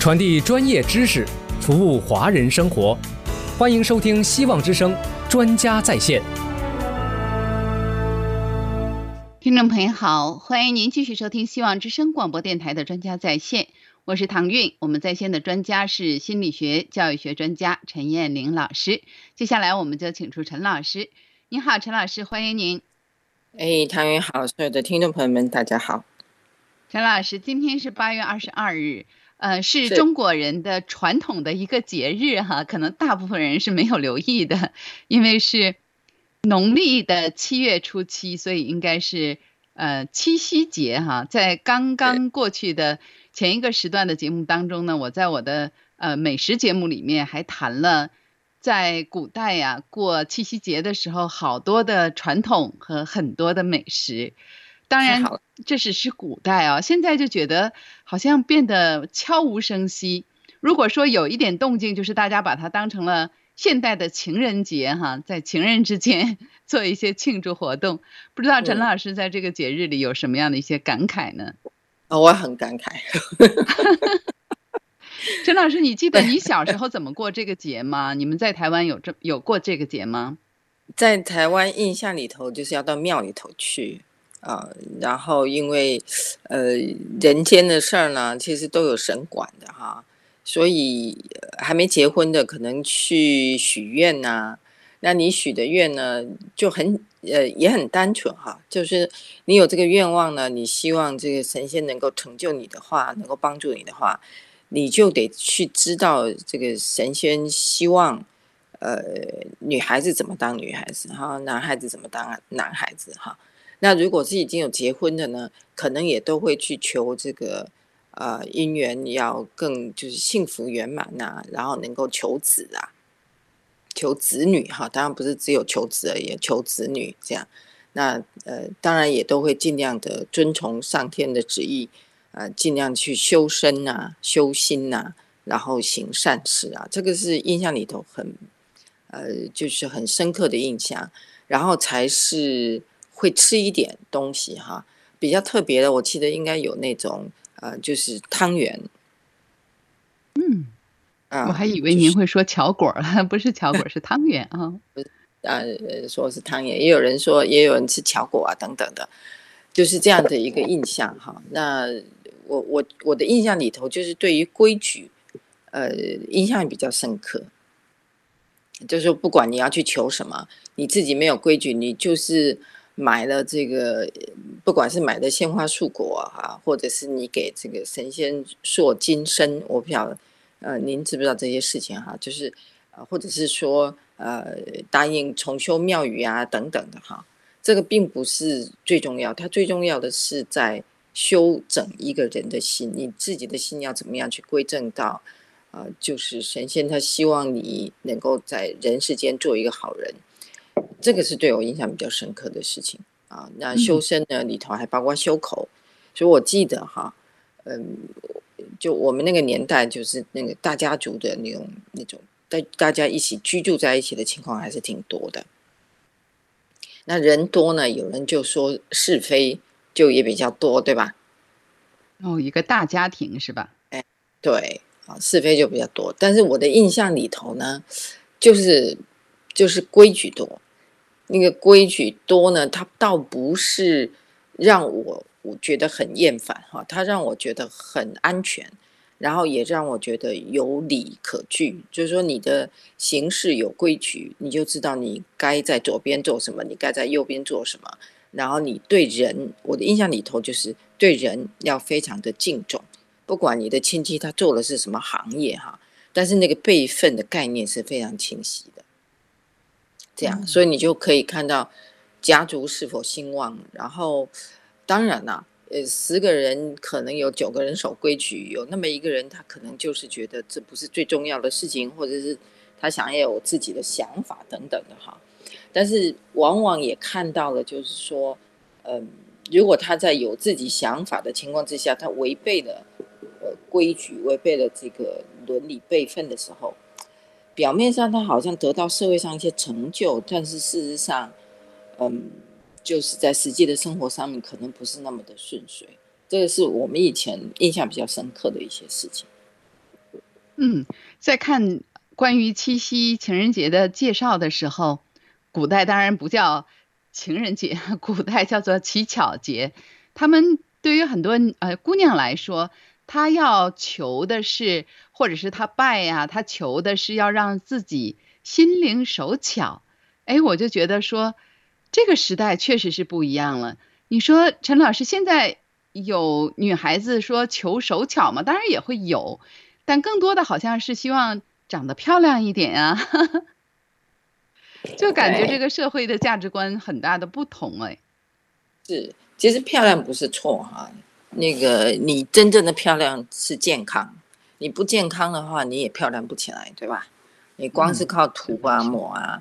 传递专业知识，服务华人生活。欢迎收听希望之声专家在线。 听众朋友好，欢迎您继续收听希望之声广播电台的专家在线，我是唐韵。我们在线的专家是心理学、教育学专家陈燕玲老师。接下来我们就请出陈老师。你好，陈老师，欢迎您。 唐韵好，所有的听众朋友们，大家好。 陈老师，今天是8月22日，是中国人的传统的一个节日哈，可能大部分人是没有留意的，因为是农历的7月初7，所以应该是七夕节哈。在刚刚过去的前一个时段的节目当中呢，我在我的美食节目里面还谈了在古代呀过七夕节的时候好多的传统和很多的美食。当然这是古代啊，现在就觉得好像变得悄无声息。如果说有一点动静，就是大家把它当成了现代的情人节哈，在情人之间做一些庆祝活动。不知道陈老师在这个节日里有什么样的一些感慨呢？ 我很感慨。 陈老师，你记得你小时候怎么过这个节吗？你们在台湾有过这个节吗？ 在台湾印象里头就是要到庙里头去然后因为人间的事儿呢，其实都有神管的哈，所以还没结婚的可能去许愿啊，那你许的愿呢就也很单纯哈，就是你有这个愿望呢，你希望这个神仙能够成就你的话，能够帮助你的话，你就得去知道这个神仙希望女孩子怎么当女孩子哈，男孩子怎么当男孩子哈。那如果是已经有结婚的呢，可能也都会去求这个姻缘要更就是幸福圆满呐，然后能够求子啊，求子女哈，当然不是只有求子而已，求子女这样。那当然也都会尽量的遵从上天的旨意，尽量去修身啊、修心啊，然后行善事啊，这个是印象里头就是很深刻的印象。然后才是会吃一点东西哈，比较特别的，我记得应该有那种就是汤圆。 我还以为您会说巧果了，不是巧果，是汤圆啊。 说是汤圆，也有人说，也有人吃巧果啊等等的，就是这样的一个印象哈。那我的印象里头，就是对于规矩，印象比较深刻。就是说不管你要去求什么，你自己没有规矩，你就是买了这个，不管是买的鲜花素果啊，或者是你给这个神仙塑金身，我不晓得，您知不知道这些事情哈？就是或者是说答应重修庙宇啊等等的哈，这个并不是最重要，它最重要的是在修整一个人的心，你自己的心要怎么样去归正到。就是神仙他希望你能够在人世间做一个好人，这个是对我印象比较深刻的事情啊。那修身呢里头还包括修口，所以我记得哈，就我们那个年代，就是那个大家族的那种大家一起居住在一起的情况还是挺多的。那人多呢，有人就说是非就也比较多，对吧？ 一个大家庭是吧？ 对。是非就比较多，但是我的印象里头呢，就是规矩多。那个规矩多呢，它倒不是让我觉得很厌烦哈，它让我觉得很安全，然后也让我觉得有理可据。就是说你的行事有规矩，你就知道你该在左边做什么，你该在右边做什么。然后你对人，我的印象里头就是对人要非常的敬重。不管你的亲戚他做的是什么行业哈，但是那个辈分的概念是非常清晰的，这样，所以你就可以看到家族是否兴旺。然后，当然啦，10个人可能有9个人守规矩，有那么一个人他可能就是觉得这不是最重要的事情，或者是他想要有自己的想法等等的哈。但是往往也看到了，就是说，如果他在有自己想法的情况之下，他违背了规矩，违背了这个伦理辈分的时候，表面上他好像得到社会上一些成就，但是事实上，就是在实际的生活上面可能不是那么的顺遂。这个是我们以前印象比较深刻的一些事情。 嗯，在看关于七夕情人节的介绍的时候，古代当然不叫情人节，古代叫做乞巧节。他们对于很多姑娘来说，她要求的是，或者是她拜呀、她求的是要让自己心灵手巧。哎，我就觉得说，这个时代确实是不一样了。你说陈老师，现在有女孩子说求手巧吗？当然也会有。但更多的好像是希望长得漂亮一点啊，就感觉这对， 个社会的价值观很大的不同哎。 是，其实漂亮不是错哈，那个你真正的漂亮是健康，你不健康的话，你也漂亮不起来，对吧？你光是嗯， 靠这涂啊倒是。 抹啊，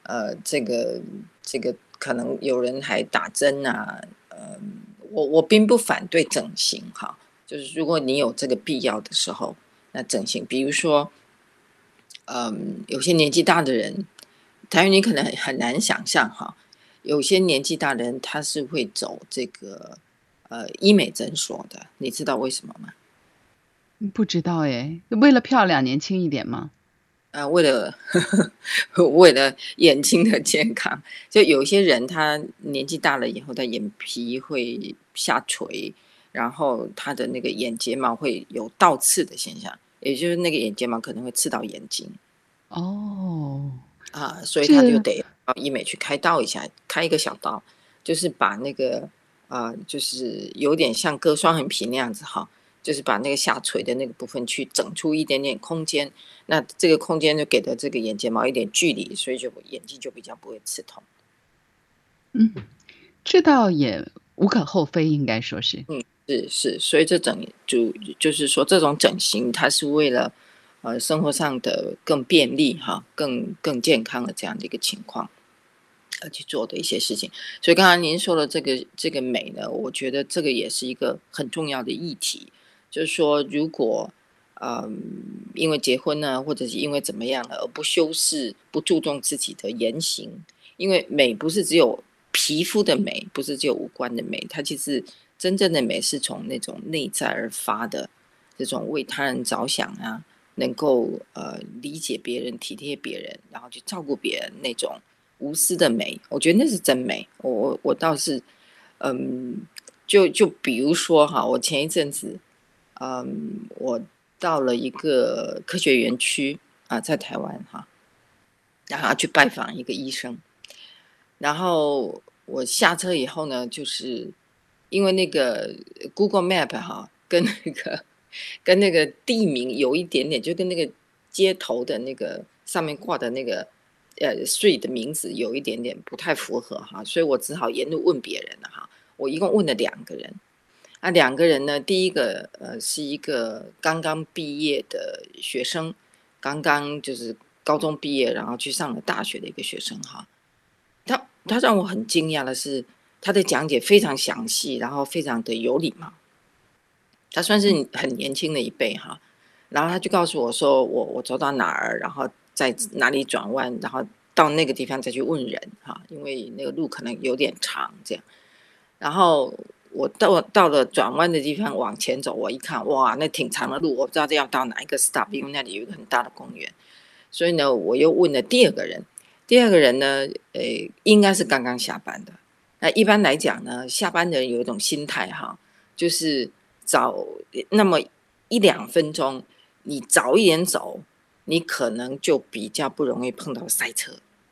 这个可能有人还打针啊，我并不反对整形哈，就是如果你有这个必要的时候，那整形，比如说，有些年纪大的人，台湾你可能很难想象哈，有些年纪大的人他是会走这个医美诊所的，你知道为什么吗？ 不知道哎，为了漂亮年轻一点吗？ 为了为了眼睛的健康，就有些人他年纪大了以后，他眼皮会下垂，然后他的那个眼睫毛会有倒刺的现象，也就是那个眼睫毛可能会刺到眼睛。 哦， 啊，所以他就这得到医美去开刀一下，开一个小刀，就是把那个就是有点像割双眼皮那样子哈，就是把那个下垂的那个部分去整出一点点空间，那这个空间就给了这个眼睫毛一点距离，所以就眼睛就比较不会刺痛。 嗯，这倒也无可厚非，应该说是。 是是，所以就是说这种整形，它是为了生活上的更便利哈，更健康的这样的一个情况。去做的一些事情。所以刚才您说的这个美呢，我觉得这个也是一个很重要的议题。就是说，如果因为结婚呢，或者是因为怎么样了，而不修饰、不注重自己的言行，因为美不是只有皮肤的美，不是只有五官的美，它其实真正的美是从那种内在而发的，这种为他人着想啊，能够理解别人、体贴别人，然后去照顾别人那种无私的美，我觉得那是真美。我倒是，嗯，就比如说哈，我前一阵子，我到了一个科学园区啊，在台湾哈，然后去拜访一个医生，然后我下车以后呢，就是因为那个 Google Map 哈，跟那个地名有一点点，就跟那个街头的那个上面挂的那个street 的名字有一点点不太符合哈，所以我只好沿路问别人了哈。我一共问了2个人，啊，2个人呢，第一个是一个刚刚毕业的学生，刚刚就是高中毕业，然后去上了大学的一个学生哈。他让我很惊讶的是，他的讲解非常详细，然后非常的有礼貌。他算是很年轻的一辈哈，然后他就告诉我说，我走到哪儿，然后在哪里转弯，然后到那个地方再去问人哈，因为那个路可能有点长这样。然后我到了转弯的地方往前走，我一看哇，那挺长的路，我不知道要到哪一个 stop，因为那里有一个很大的公园。所以呢，我又问了第2个人，第二个人呢，应该是刚刚下班的。那一般来讲呢，下班的人有一种心态哈，就是早那么1-2分钟，你早一点走，你可能就比较不容易碰到塞车。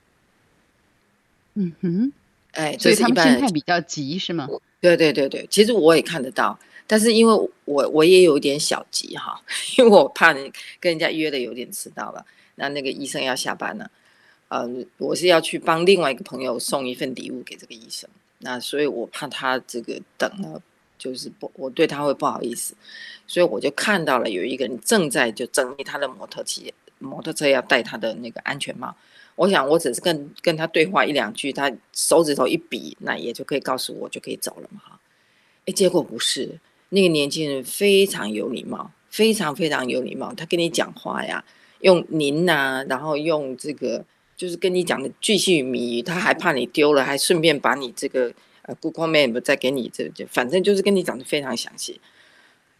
嗯哼， 哎，这所以他们是一般人。 心态比较急是吗？ 对对对对，其实我也看得到，但是因为我也有一点小急哈，因为我怕跟人家约的有点迟到了，那个医生要下班了，我是要去帮另外一个朋友送一份礼物给这个医生，那所以我怕他这个等了，就是我对他会不好意思，所以我就看到了有一个人正在就整理他的摩托车要戴他的那个安全帽。我想我只是跟他对话1-2句，他手指头一比，那也就可以告诉我就可以走了嘛哈。结果不是，那个年轻人非常有礼貌，非常非常有礼貌。他跟你讲话呀，用您呐、然后用这个就是跟你讲的巨细靡遗，他还怕你丢了，还顺便把你这个Google Map 再给你反正就是跟你讲的非常详细。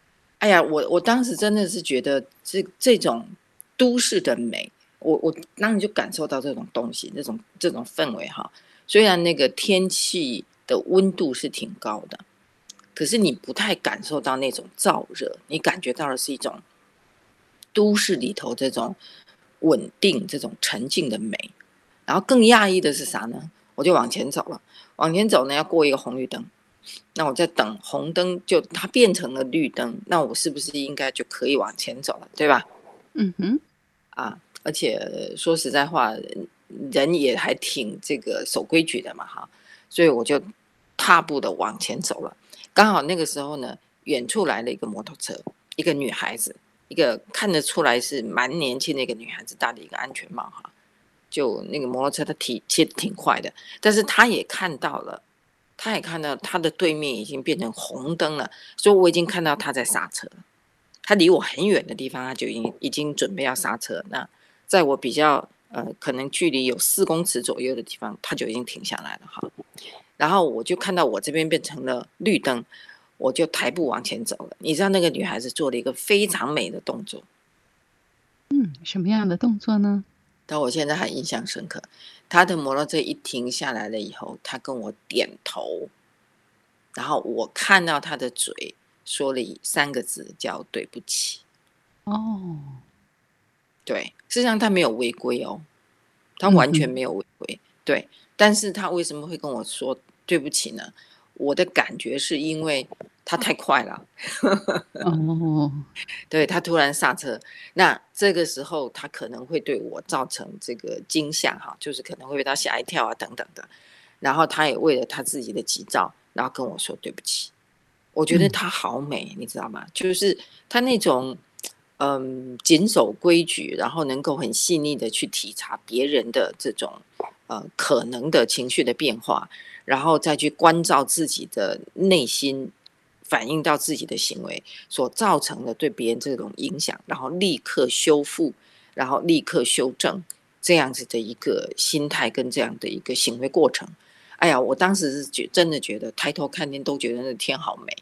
哎呀，我当时真的是觉得这种都市的美，我当然就感受到这种东西，这种氛围哈。虽然那个天气的温度是挺高的，可是你不太感受到那种燥热，你感觉到的是一种都市里头这种稳定、这种沉静的美。然后更讶异的是啥呢？我就往前走了，往前走呢要过一个红绿灯，那我在等红灯，就它变成了绿灯，那我是不是应该就可以往前走了，对吧？ 嗯哼， 而且说实在话，人也还挺这个守规矩的嘛哈，所以我就踏步的往前走了。刚好那个时候呢，远处来了一个摩托车，一个女孩子，一个看得出来是蛮年轻的一个女孩子，戴了一个安全帽哈。就那个摩托车它切得挺快的，但是他也看到了，他的对面已经变成红灯了，所以我已经看到他在刹车了。他离我很远的地方，他就已经准备要刹车。那在我比较可能距离有4公尺左右的地方，他就已经停下来了哈。然后我就看到我这边变成了绿灯，我就抬步往前走了。你知道那个女孩子做了一个非常美的动作， 什么样的动作呢？ 但我现在还印象深刻。她的摩托车一停下来了以后，她跟我点头，然后我看到她的嘴说了3个字，叫对不起。 哦， 对，事实上她没有违规哦，她完全没有违规。对，但是她为什么会跟我说对不起呢？我的感觉是因为她太快了。 哦， 对，他突然刹车，那这个时候他可能会对我造成这个惊吓哈，就是可能会被他吓一跳啊等等的，然后他也为了他自己的急躁，然后跟我说对不起。我觉得他好美，你知道吗？就是他那种谨守规矩，然后能够很细腻的去体察别人的这种可能的情绪的变化，然后再去关照自己的内心，反映到自己的行为所造成的对别人这种影响，然后立刻修复，然后立刻修正，这样子的一个心态跟这样的一个行为过程。哎呀，我当时是真的觉得抬头看天都觉得那天好美。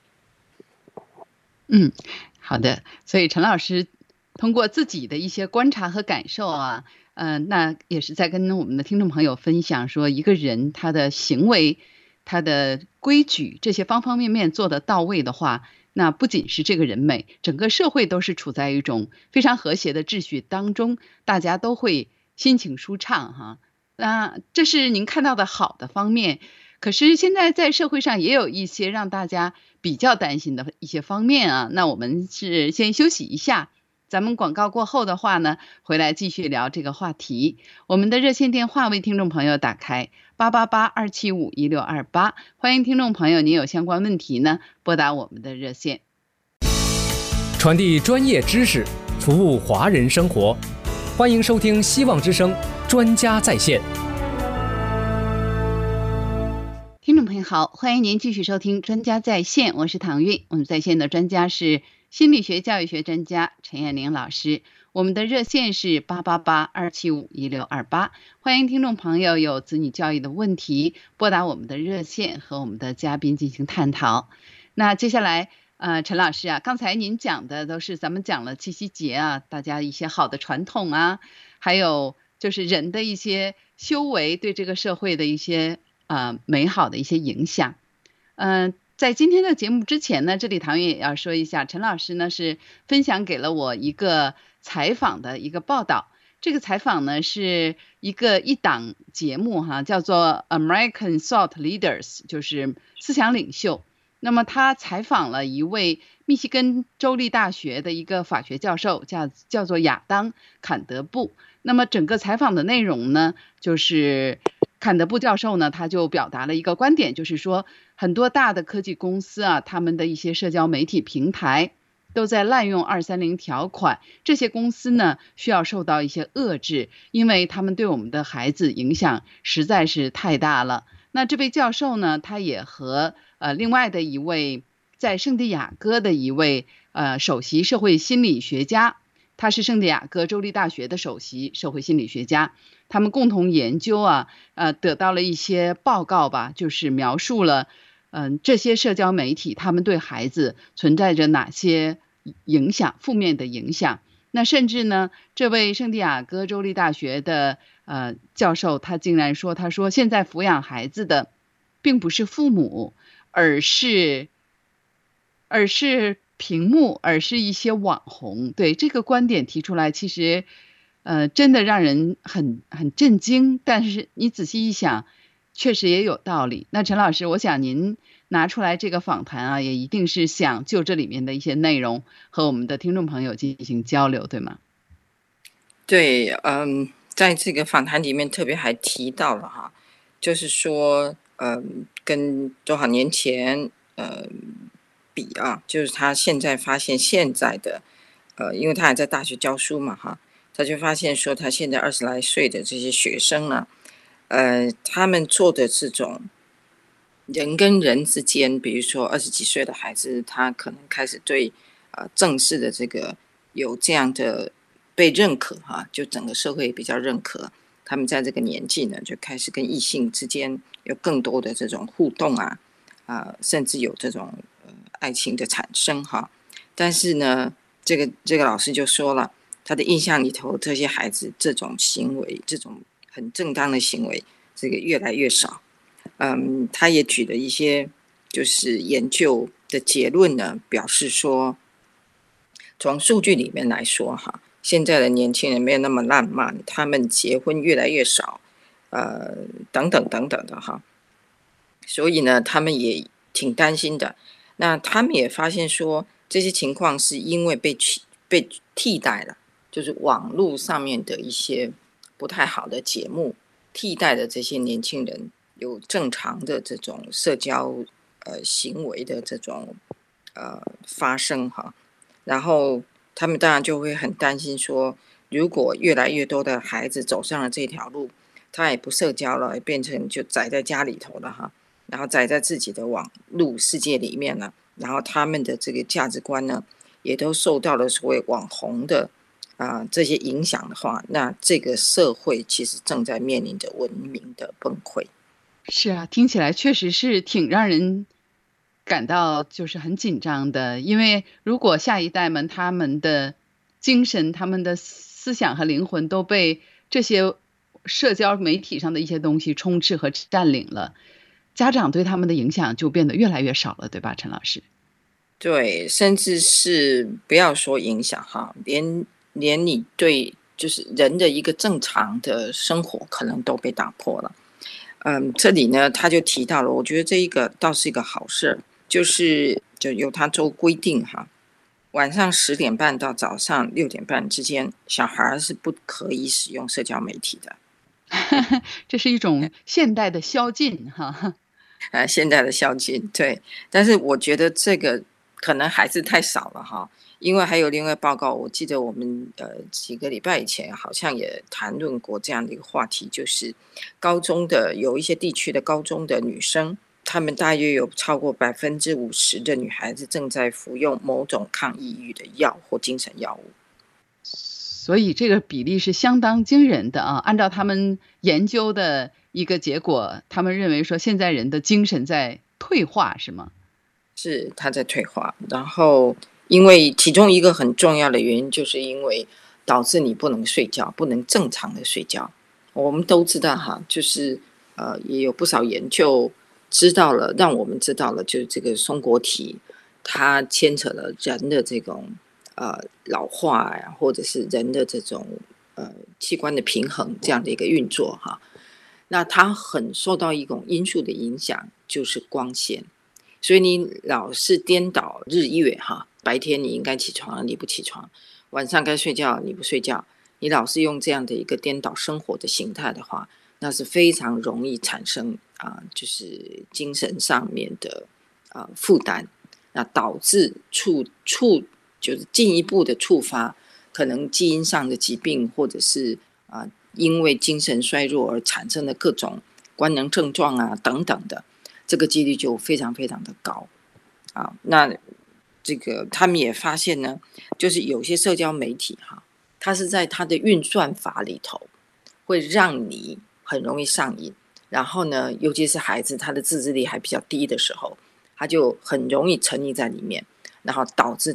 好的。所以陈老师通过自己的一些观察和感受啊，那也是在跟我们的听众朋友分享说，一个人他的行为、他的规矩这些方方面面做得到位的话，那不仅是这个人美，整个社会都是处在一种非常和谐的秩序当中，大家都会心情舒畅哈。那这是您看到的好的方面。可是现在在社会上也有一些让大家比较担心的一些方面啊，那我们是先休息一下，咱们广告过后的话呢，回来继续聊这个话题。我们的热线电话为听众朋友打开888-275-1628，欢迎听众朋友您有相关问题呢，拨打我们的热线。 传递专业知识，服务华人生活，欢迎收听希望之声专家在线。 听众朋友好，欢迎您继续收听专家在线，我是唐韵。我们在线的专家是心理学教育学专家陈彦玲老师，我们的热线是888-275-1628，欢迎听众朋友有子女教育的问题拨打我们的热线和我们的嘉宾进行探讨。那接下来陈老师啊，刚才您讲的都是咱们讲了七夕节啊，大家一些好的传统啊，还有就是人的一些修为对这个社会的一些美好的一些影响。在今天的节目之前呢，这里唐韵也要说一下，陈老师呢是分享给了我一个采访的一个报道。这个采访呢是一档节目哈，叫做 American Thought Leaders， 就是思想领袖。那么他采访了一位密西根州立大学的一个法学教授，叫做亚当·坎德布。那么整个采访的内容呢，就是坎德布教授呢，他就表达了一个观点，就是说很多大的科技公司啊，他们的一些社交媒体平台都在滥用230条款，这些公司呢需要受到一些遏制，因为他们对我们的孩子影响实在是太大了。那这位教授呢，他也和另外的一位在圣地亚哥的一位首席社会心理学家，他是圣地亚哥州立大学的首席社会心理学家，他们共同研究得到了一些报告吧，就是描述了这些社交媒体他们对孩子存在着哪些影响，负面的影响。那甚至呢，这位圣地亚哥州立大学的教授，他竟然说，他说现在抚养孩子的并不是父母，而是屏幕，而是一些网红。对，这个观点提出来，其实真的让人很震惊。但是你仔细一想，确实也有道理。那陈老师，我想您拿出来这个访谈啊，也一定是想就这里面的一些内容和我们的听众朋友进行交流，对吗？ 对，在这个访谈里面特别还提到了哈，就是说，跟多少年前比啊，就是他现在发现现在的，因为他还在大学教书嘛哈，他就发现说他现在20来岁的这些学生呢，他们做的这种人跟人之间，比如说20几岁的孩子，他可能开始对正式的这个有这样的被认可哈，就整个社会比较认可，他们在这个年纪呢，就开始跟异性之间有更多的这种互动啊，甚至有这种爱情的产生哈。但是呢，这个老师就说了，他的印象里头，这些孩子这种行为，这种很正当的行为，这个越来越少。他也举了一些就是研究的结论呢，表示说，从数据里面来说哈，现在的年轻人没有那么浪漫，他们结婚越来越少，等等等等的哈，所以呢，他们也挺担心的。那他们也发现说，这些情况是因为被替代了，就是网络上面的一些不太好的节目替代了这些年轻人有正常的这种社交行为的这种发生哈。然后他们当然就会很担心说，如果越来越多的孩子走上了这条路，他也不社交了，变成就宅在家里头了哈，然后宅在自己的网络世界里面了，然后他们的这个价值观呢，也都受到了所谓网红的这些影响的话，那这个社会其实正在面临着文明的崩溃。 是啊，听起来确实是挺让人感到就是很紧张的。因为如果下一代们他们的精神、他们的思想和灵魂都被这些社交媒体上的一些东西充斥和占领了，家长对他们的影响就变得越来越少了，对吧，陈老师？ 对，甚至是不要说影响哈，连你对就是人的一个正常的生活可能都被打破了。这里呢，他就提到了，我觉得这一个倒是一个好事，就由他州规定哈，晚上10点半到早上6点半之间，小孩是不可以使用社交媒体的。 这是一种现代的宵禁哈。 现在的宵禁，对，但是我觉得这个可能还是太少了哈，因为还有另外报告，我记得我们几个礼拜以前好像也谈论过这样的一个话题，就是高中的有一些地区的高中的女生，她们大约有超过50%的女孩子正在服用某种抗抑郁的药或精神药物。 所以这个比例是相当惊人的啊！按照他们研究的一个结果，他们认为说现在人的精神在退化，是吗？ 是他在退化，然后因为其中一个很重要的原因，就是因为导致你不能睡觉，不能正常的睡觉。我们都知道哈，就是也有不少研究知道了，让我们知道了，就是这个松果体它牵扯了人的这种老化呀，或者是人的这种器官的平衡这样的一个运作哈。那它很受到一种因素的影响，就是光线。所以你老是颠倒日月哈，白天你应该起床，你不起床；晚上该睡觉，你不睡觉。你老是用这样的一个颠倒生活的形态的话，那是非常容易产生就是精神上面的负担，那导致就是进一步的触发可能基因上的疾病，或者是因为精神衰弱而产生的各种官能症状等等的。这个几率就非常非常的高那这个他们也发现呢，就是有些社交媒体它是在它的运算法里头会让你很容易上瘾，然后呢，尤其是孩子他的自制力还比较低的时候，他就很容易沉溺在里面，然后导致他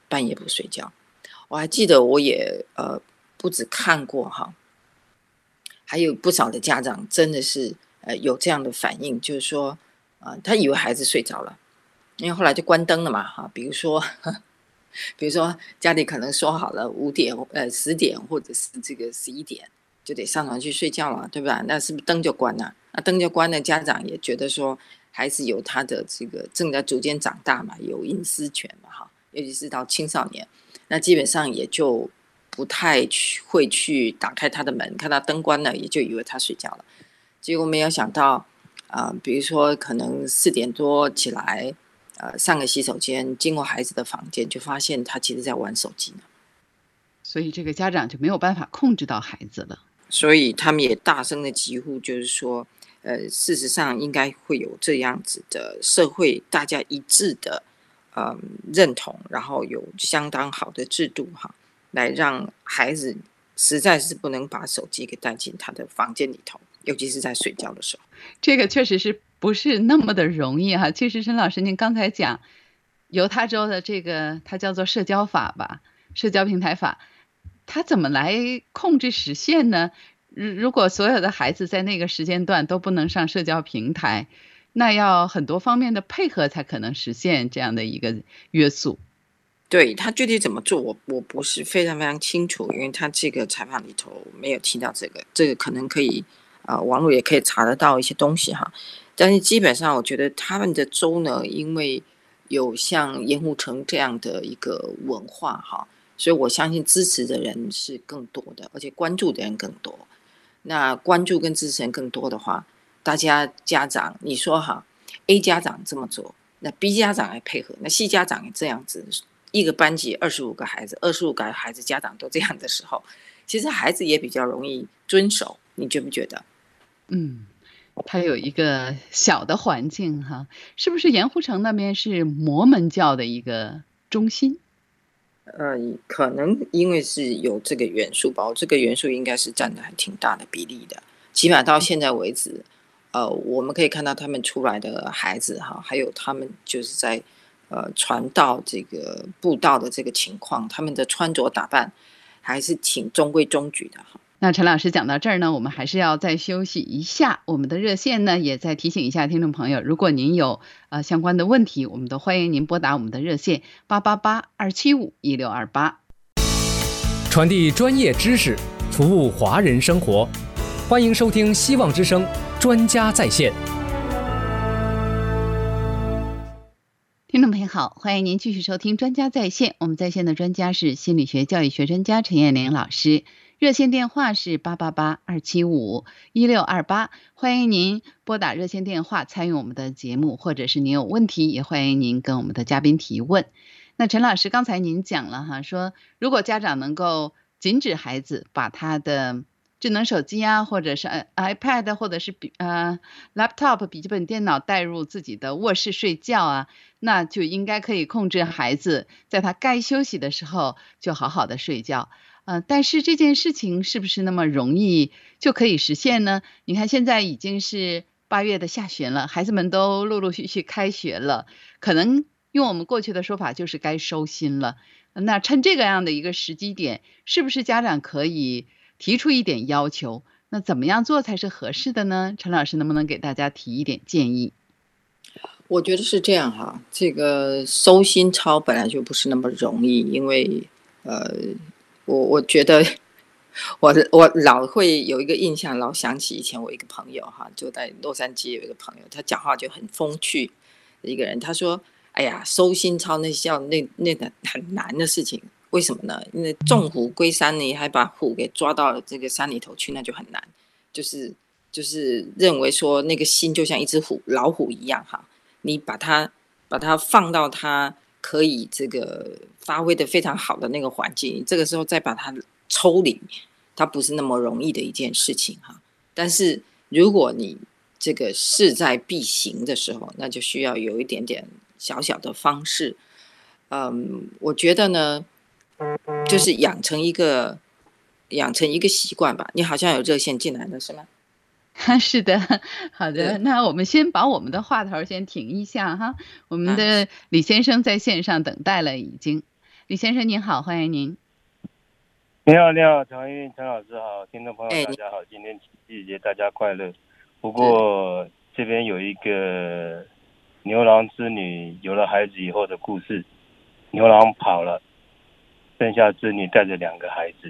半夜不睡觉。我还记得我也不止看过哈，还有不少的家长真的是有这样的反应，就是说他以为孩子睡着了，因为后来就关灯了嘛哈，比如说家里可能说好了5点10点或者是这个11点就得上床去睡觉了，对吧？那是不是灯就关了？那灯就关了，家长也觉得说孩子有他的这个正在逐渐长大嘛，有隐私权嘛哈，尤其是到青少年，那基本上也就不太会去打开他的门，看到灯关了也就以为他睡觉了。结果没有想到比如说可能4点多起来上个洗手间，经过孩子的房间，就发现他其实在玩手机呢。 所以这个家长就没有办法控制到孩子了。 所以他们也大声的疾呼，就是说事实上应该会有这样子的社会大家一致的认同，然后有相当好的制度哈，来让孩子实在是不能把手机给带进他的房间里头，尤其是在睡觉的时候。 这个确实是不是那么的容易哈？其实陈老师您刚才讲犹他州的这个它叫做社交法吧，社交平台法，它怎么来控制实现呢？如果所有的孩子在那个时间段都不能上社交平台，那要很多方面的配合才可能实现这样的一个约束。 对，他具体怎么做我不是非常非常清楚，因为他这个采访里头没有提到这个可能可以网络也可以查得到一些东西哈。但是基本上我觉得他们的州呢，因为有像盐湖城这样的一个文化哈，所以我相信支持的人是更多的，而且关注的人更多。那关注跟支持人更多的话，大家家长你说哈 A 家长这么做，那 B 家长也配合，那 C 家长也这样子，一个班级25个孩子，25个孩子家长都这样的时候，其实孩子也比较容易遵守，你觉不觉得？ 它有一个小的环境哈，是不是盐湖城那边是摩门教的一个中心？ 可能因为是有这个元素吧，这个元素应该是占的还挺大的比例的。起码到现在为止，我们可以看到他们出来的孩子哈，还有他们就是在传道这个布道的这个情况，他们的穿着打扮还是挺中规中矩的哈。 那陈老师讲到这儿呢，我们还是要再休息一下。我们的热线呢，也再提醒一下听众朋友，如果您有相关的问题，我们都欢迎您拨打我们的热线888-275-1628。 传递专业知识，服务华人生活。欢迎收听希望之声专家在线。 听众朋友好，欢迎您继续收听专家在线。我们在线的专家是心理学教育学专家陈燕玲老师。热线电话是888-275-1628，欢迎您拨打热线电话参与我们的节目，或者是您有问题，也欢迎您跟我们的嘉宾提问。那陈老师，刚才您讲了哈，说如果家长能够禁止孩子把他的智能手机啊，或者是iPad， 或者是laptop 笔记本电脑带入自己的卧室睡觉啊，那就应该可以控制孩子在他该休息的时候就好好的睡觉。但是这件事情是不是那么容易就可以实现呢？你看现在已经是8月的下旬了，孩子们都陆陆续续开学了，可能用我们过去的说法就是该收心了。那趁这个样的一个时机点，是不是家长可以提出一点要求？那怎么样做才是合适的呢？陈老师能不能给大家提一点建议？ 我觉得是这样哈，这个收心操本来就不是那么容易，因为我觉得我老会有一个印象，老想起以前我一个朋友哈，就在洛杉矶有一个朋友，他讲话就很风趣的一个人，他说：“哎呀，收心操那很难的事情，为什么呢？因为纵虎归山，你还把虎给抓到这个山里头去，那就很难。就是认为说那个心就像一只老虎一样哈，你把它放到它可以这个发挥的非常好的那个环境，这个时候再把它抽离，它不是那么容易的一件事情哈。但是如果你这个势在必行的时候，那就需要有一点点小小的方式。我觉得呢，就是养成一个习惯吧。你好像有热线进来了是吗？ 是的，好的，那我们先把我们的话头先停一下哈。我们的李先生在线上等待了已经。 李先生您好，欢迎您。 你好，你好，常玉陈老师好，听众朋友哎大家好，今天情人节大家快乐。不过这边有一个牛郎织女有了孩子以后的故事，牛郎跑了，剩下织女带着2个孩子。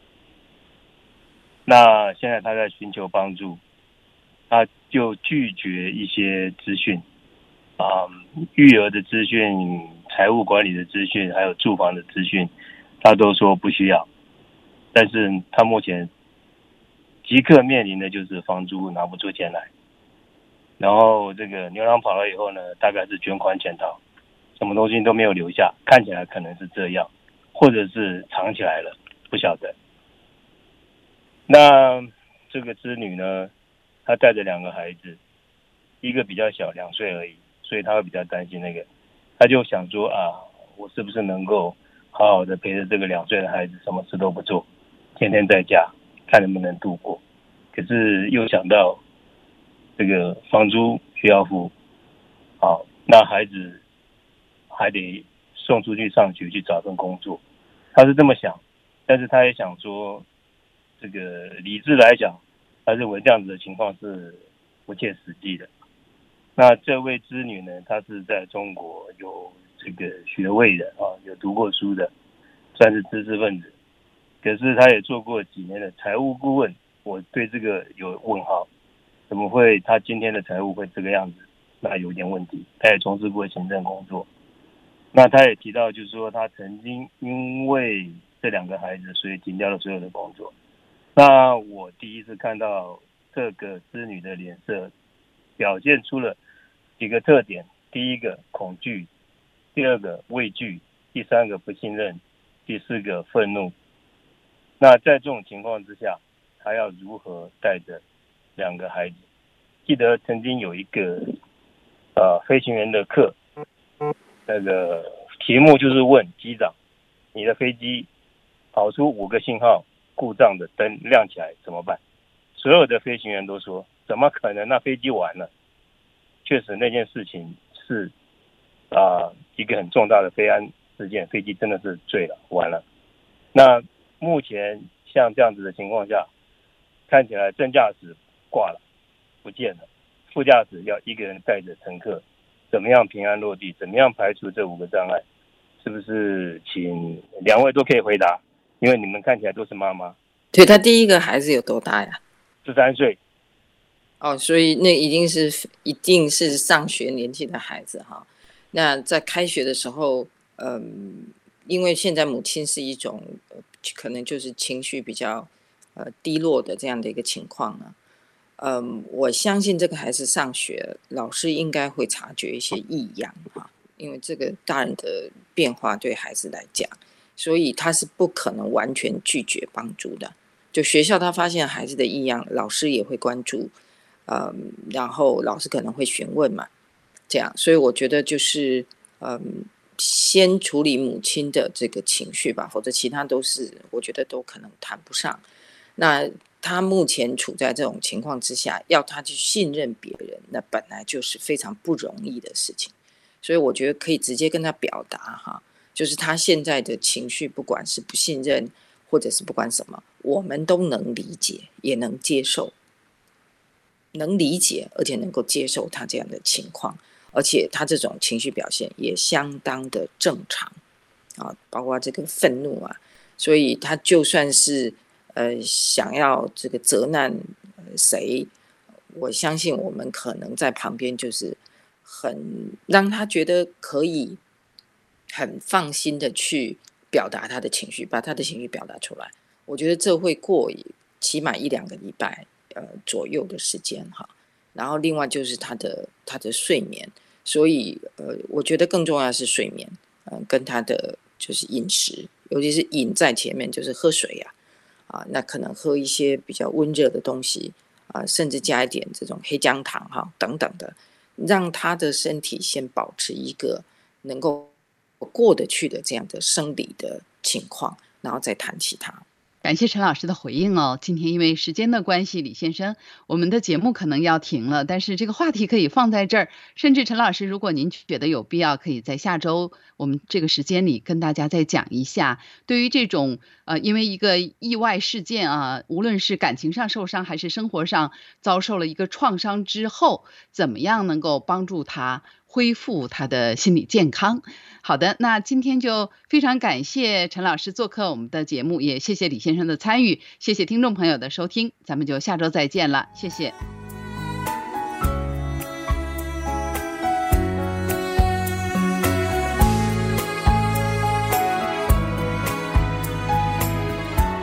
那现在他在寻求帮助，他就拒绝一些资讯，育儿的资讯、财务管理的资讯，还有住房的资讯，他都说不需要。但是他目前即刻面临的就是房租拿不出钱来，然后这个牛郎跑了以后呢，大概是卷款潜逃，什么东西都没有留下，看起来可能是这样，或者是藏起来了，不晓得。那这个织女呢，她带着2个孩子，一个比较小2岁而已，所以她会比较担心那个，她就想说我是不是能够好好的陪着这个2岁的孩子，什么事都不做，天天在家看能不能度过。可是又想到这个房租需要付，好，那孩子还得送出去上学，去找份工作，他是这么想。但是他也想说，这个理智来讲，他认为这样子的情况是不切实际的。那这位织女呢，她是在中国有这个学位的有读过书的，算是知识分子。可是他也做过几年的财务顾问，我对这个有问号，怎么会他今天的财务会这个样子？那有点问题。他也从事过行政工作，那他也提到，就是说他曾经因为这2个孩子，所以停掉了所有的工作。那我第一次看到这个织女的脸色，表现出了几个特点：第一个恐惧，第2个畏惧，第3个不信任，第4个愤怒。那在这种情况之下，他要如何带着2个孩子？记得曾经有一个飞行员的课，那个题目就是问机长，你的飞机跑出5个信号，故障的灯亮起来怎么办？所有的飞行员都说怎么可能？那飞机完了。确实那件事情是一个很重大的飞安事件，飞机真的是坠了，完了。那目前像这样子的情况下，看起来正驾驶挂了，不见了，副驾驶要一个人带着乘客，怎么样平安落地？怎么样排除这5个障碍？是不是请2位都可以回答？因为你们看起来都是妈妈。 对，他第一个孩子有多大呀 ？13岁。 所以那一定是上学年纪的孩子哈。那在开学的时候，因为现在母亲是一种可能就是情绪比较低落的这样的一个情况呢。我相信这个孩子上学，老师应该会察觉一些异样哈，因为这个大人的变化对孩子来讲，所以他是不可能完全拒绝帮助的。就学校他发现孩子的异样，老师也会关注，然后老师可能会询问嘛，这样，所以我觉得就是先处理母亲的这个情绪吧，否则其他都是我觉得都可能谈不上。那他目前处在这种情况之下，要他去信任别人，那本来就是非常不容易的事情。所以我觉得可以直接跟他表达哈，就是他现在的情绪，不管是不信任，或者是不管什么，我们都能理解，也能接受，能理解而且能够接受他这样的情况，而且他这种情绪表现也相当的正常包括这个愤怒所以他就算是想要这个责难谁，我相信我们可能在旁边就是很让他觉得可以很放心的去表达他的情绪，把他的情绪表达出来。我觉得这会过起码1-2个礼拜左右的时间哈。然后另外就是他的睡眠，所以我觉得更重要的是睡眠，跟他的就是饮食，尤其是饮在前面，就是喝水那可能喝一些比较温热的东西甚至加一点这种黑姜糖等等的，让他的身体先保持一个能够过得去的这样的生理的情况，然后再谈其他。 感谢陈老师的回应哦。今天因为时间的关系，李先生，我们的节目可能要停了，但是这个话题可以放在这儿。甚至陈老师，如果您觉得有必要，可以在下周我们这个时间里跟大家再讲一下，对于这种因为一个意外事件啊，无论是感情上受伤，还是生活上遭受了一个创伤之后，怎么样能够帮助他恢复他的心理健康。好的，那今天就非常感谢陈老师做客我们的节目，也谢谢李先生的参与，谢谢听众朋友的收听，咱们就下周再见了，谢谢。